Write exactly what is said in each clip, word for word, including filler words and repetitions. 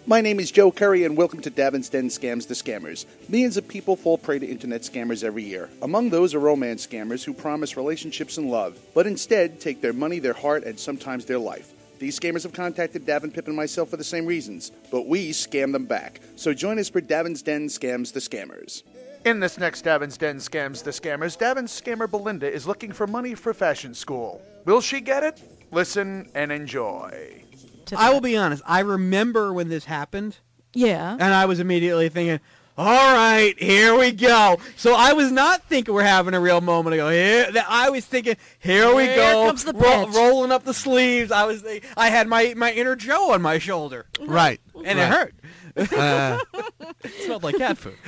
My name is Joe Curry, and welcome to Davin's Den Scams the Scammers. Millions of people fall prey to internet scammers every year. Among those are romance scammers who promise relationships and love, but instead take their money, their heart, and sometimes their life. These scammers have contacted Davin, Pip, and myself for the same reasons, but we scam them back. So join us for Davin's Den Scams the Scammers. In this next Davin's Den Scams the Scammers, Davin's scammer Belinda is looking for money for fashion school. Will she get it? Listen and enjoy. I will be honest. I remember when this happened. Yeah. And I was immediately thinking, all right, here we go. So I was not thinking we're having a real moment. I go, here. I was thinking, here we Here go. comes the ro- pitch. rolling up the sleeves. I was, I had my, my inner Joe on my shoulder. Right. And right. it hurt. Uh, It smelled like cat food.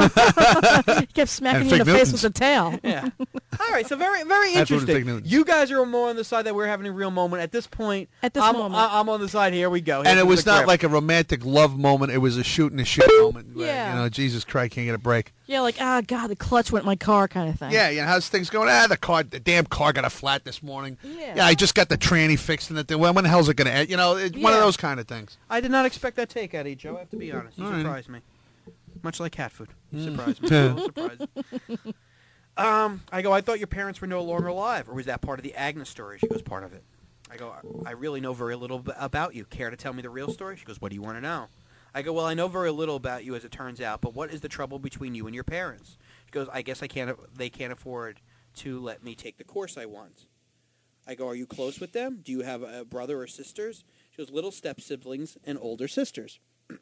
He kept smacking And you in the Fig face Newtons. with the tail. Yeah. All right. So very, very That's what the Fig interesting. Newtons. You guys are more on the side that we're having a real moment. At this point, At this I'm, moment. I- I'm on the side. Here we go. Here and it comes was the not grip. like a romantic love moment. It was a shoot in the shit moment. where, Yeah. You know, Jesus Christ, can't get a break. Yeah, like, ah, God, the clutch went in my car kind of thing. Yeah, you know, how's things going? Ah, the car, the damn car got a flat this morning. Yeah. I just got the tranny fixed in it. When, when the hell's it going to end? You know, it's one of Yeah. those kind of things. I did not expect that take, Eddie Joe. I have to be honest. You All right. surprised me. Much like cat food. You surprised me. Mm. A little surprised. um, I go, I thought your parents were no longer alive. Or was that part of the Agnes story? She goes, part of it. I go, I really know very little b- about you. Care to tell me the real story? She goes, what do you want to know? I go, well, I know very little about you as it turns out, but what is the trouble between you and your parents? She goes, I guess I can't. They can't afford to let me take the course I want. I go, are you close with them? Do you have a brother or sisters? She goes, little step siblings and older sisters.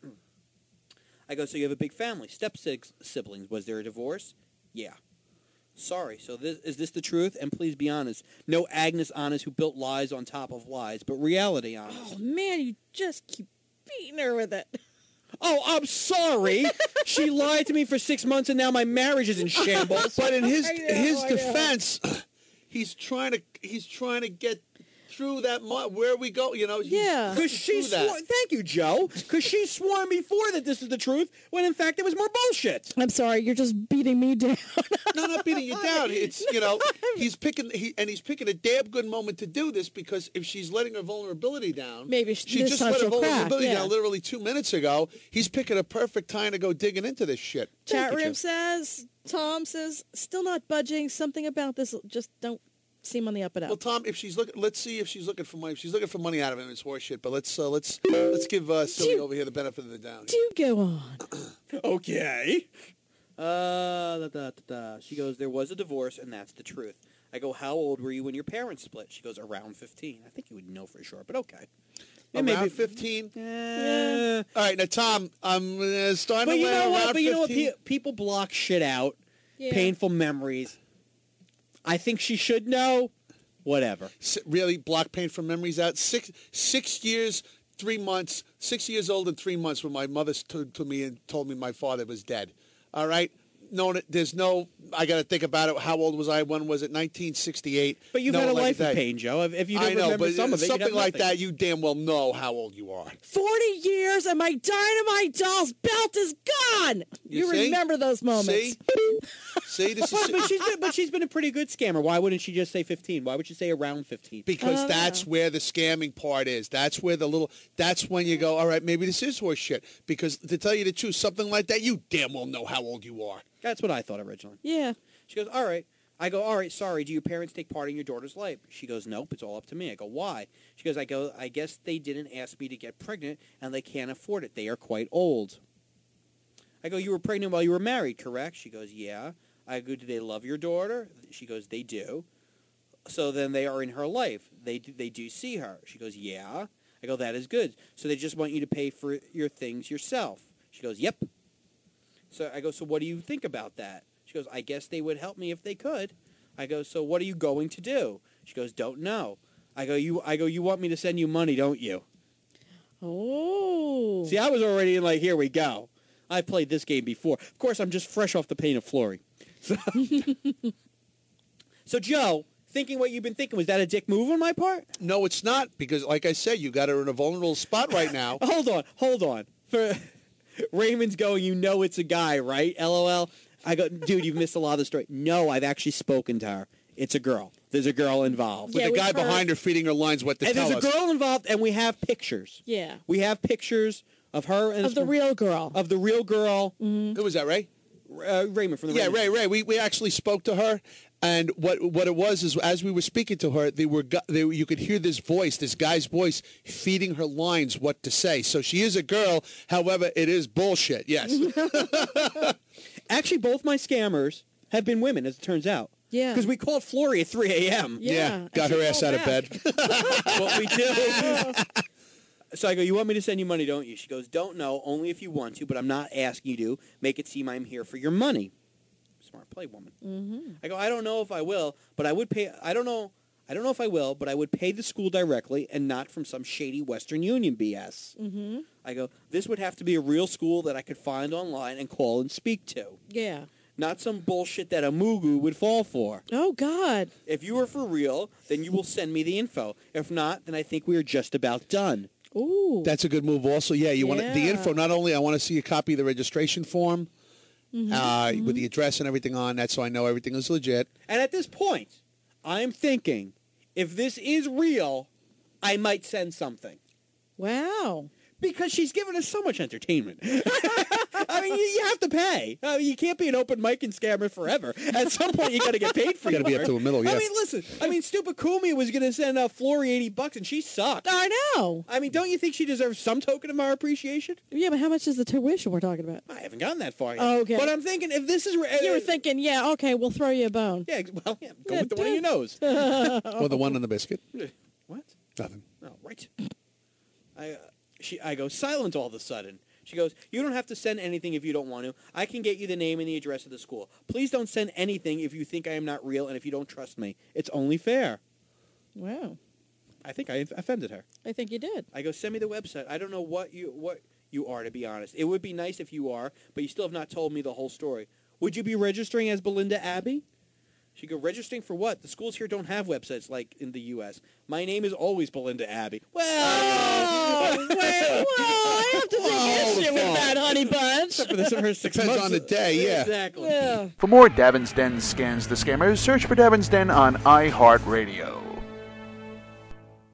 I go, so you have a big family. Step six siblings. Was there a divorce? Yeah. Sorry. So this, is this the truth? And please be honest. No Agnes Honest who built lies on top of lies, but reality honest. Oh, man, you just keep beating her with it. Oh, I'm sorry. She lied to me for six months, and now my marriage is in shambles. But in his I know, his I know. defense, he's trying to he's trying to get through that. Mo- where we go, you know. he's Yeah. getting Because she through that. swore. Thank you, Joe. Because she swore before that this is the truth, when in fact it was more bullshit. I'm sorry, you're just beating me down. No, not beating you down. It's you know he's picking he and he's picking a damn good moment to do this because if she's letting her vulnerability down, Maybe sh- she this just time let her she'll crack, vulnerability yeah. down literally two minutes ago. He's picking a perfect time to go digging into this shit. Chat you, room Joe. says, Tom says, still not budging. Something about this just don't seem on the up and up. Well, Tom, if she's looking, let's see if she's looking for money. If she's looking for money out of him, it's horseshit. But let's uh, let's let's give uh, Silly Do- over here the benefit of the doubt. Do go on. Okay. Uh, da, da, da, da. She goes, there was a divorce, and that's the truth. I go, how old were you when your parents split? She goes, around fifteen. I think you would know for sure, but okay. Around maybe- fifteen. Eh. All right, now Tom, I'm uh, starting But to you land know what? around But you know what? fifteen. Pe- people block shit out. Yeah. Painful memories. I think she should know. Whatever. S- really, block pain from memories out. Six six years, three months. Six years old and three months when my mother stood to me and told me my father was dead. All right. No, there's no. I got to think about it. How old was I? When was it? nineteen sixty-eight. But you've No, had a like life of that. pain, Joe. If if you I don't know, remember but some of it, you'd something have like nothing. that, you damn well know how old you are. forty years and my Dynamite Doll's belt is gone. You You, see? remember those moments. See, see, this But, is but she's been, but she's been a pretty good scammer. Why wouldn't she just say fifteen? Why would she say around fifteen? because Oh, that's yeah. where the scamming part is. That's where the little. That's when you go. All right, maybe this is horse shit. Because to tell you the truth, something like that, you damn well know how old you are. That's what I thought originally. Yeah. She goes, all right. I go, all right, sorry. Do your parents take part in your daughter's life? She goes, nope, it's all up to me. I go, why? She goes, I go, I guess they didn't ask me to get pregnant, and they can't afford it. They are quite old. I go, you were pregnant while you were married, correct? She goes, yeah. I go, do they love your daughter? She goes, they do. So then they are in her life. They do, they do see her. She goes, yeah. I go, that is good. So they just want you to pay for your things yourself. She goes, yep. So I go, so what do you think about that? She goes, I guess they would help me if they could. I go, so what are you going to do? She goes, don't know. I go, you I go, you want me to send you money, don't you? Oh. See, I was already like, here we go. I've played this game before. Of course, I'm just fresh off the pain of Flory. So, so Joe, thinking what you've been thinking, was that a dick move on my part? No, it's not because, like I said, you got her in a vulnerable spot right now. Hold on, hold on. For Raymond's going, you know it's a guy, right? LOL. I go, dude, you've missed a lot of the story. No, I've actually spoken to her. It's a girl. There's a girl involved. With Yeah, the we've guy heard- behind her feeding her lines what to And tell there's a us. girl involved, and we have pictures. Yeah. We have pictures of her and Of the real girl. of the real girl, Who was that, Ray? uh, Raymond from the Yeah, Raymond. Ray, Ray. We we actually spoke to her, and what what it was is as we were speaking to her, they were gu- they, you could hear this voice, this guy's voice, feeding her lines what to say. So she is a girl. However, it is bullshit. Yes. Actually, both my scammers have been women, as it turns out. Yeah. Because we called Flory at three a.m. Yeah, Got and her she ass called out of back. bed. What we do. So I go, you want me to send you money, don't you? She goes, don't know, only if you want to, but I'm not asking you to. Make it seem I'm here for your money. Smart play, woman. Mm-hmm. I go, I don't know if I will, but I would pay. I don't know. I don't know if I will, but I would pay the school directly and not from some shady Western Union B S. Mm-hmm. I go, this would have to be a real school that I could find online and call and speak to. Yeah. Not some bullshit that a Mugu would fall for. Oh, God. If you are for real, then you will send me the info. If not, then I think we are just about done. Ooh. That's a good move. Also, yeah, you want the Yeah. info. Not only I want to see a copy of the registration form, Mhm, uh, mhm. with the address and everything on that, so I know everything is legit. And at this point, I'm thinking, if this is real, I might send something. Wow. Because she's given us so much entertainment. I mean, you, you have to pay. I mean, you can't be an open mic and scammer forever. At some point, you got to get paid for You got to be your up to a work. middle. Yeah. I mean, listen. I mean, Stupid Kumi was going to send uh, Flory eighty bucks, and she sucked. I know. I mean, don't you think she deserves some token of our appreciation? Yeah, but how much is the tuition we're talking about? I haven't gotten that far yet. Oh, okay. But I'm thinking, if this is... Re- You were uh, thinking, yeah, okay, we'll throw you a bone. Yeah, ex- well, yeah, go Yeah, with the one in your nose. or the one on the biscuit. What? Nothing. Oh, right. I, uh, she, I go silent all of a sudden. She goes, you don't have to send anything if you don't want to. I can get you the name and the address of the school. Please don't send anything if you think I am not real and if you don't trust me. It's only fair. Wow. I think I offended her. I think you did. I go, send me the website. I don't know what you what you are, to be honest. It would be nice if you are, but you still have not told me the whole story. Would you be registering as Belinda Abbey? She go, registering for what? The schools here don't have websites like in the U S My name is always Belinda Abbey. Well, Oh, well, I have to take issue with that, honey bunch. except for this of her six Depends months. on the day, yeah. Exactly. Yeah. For more Davin's Den Scans the Scammers, search for Davin's Den on iHeartRadio.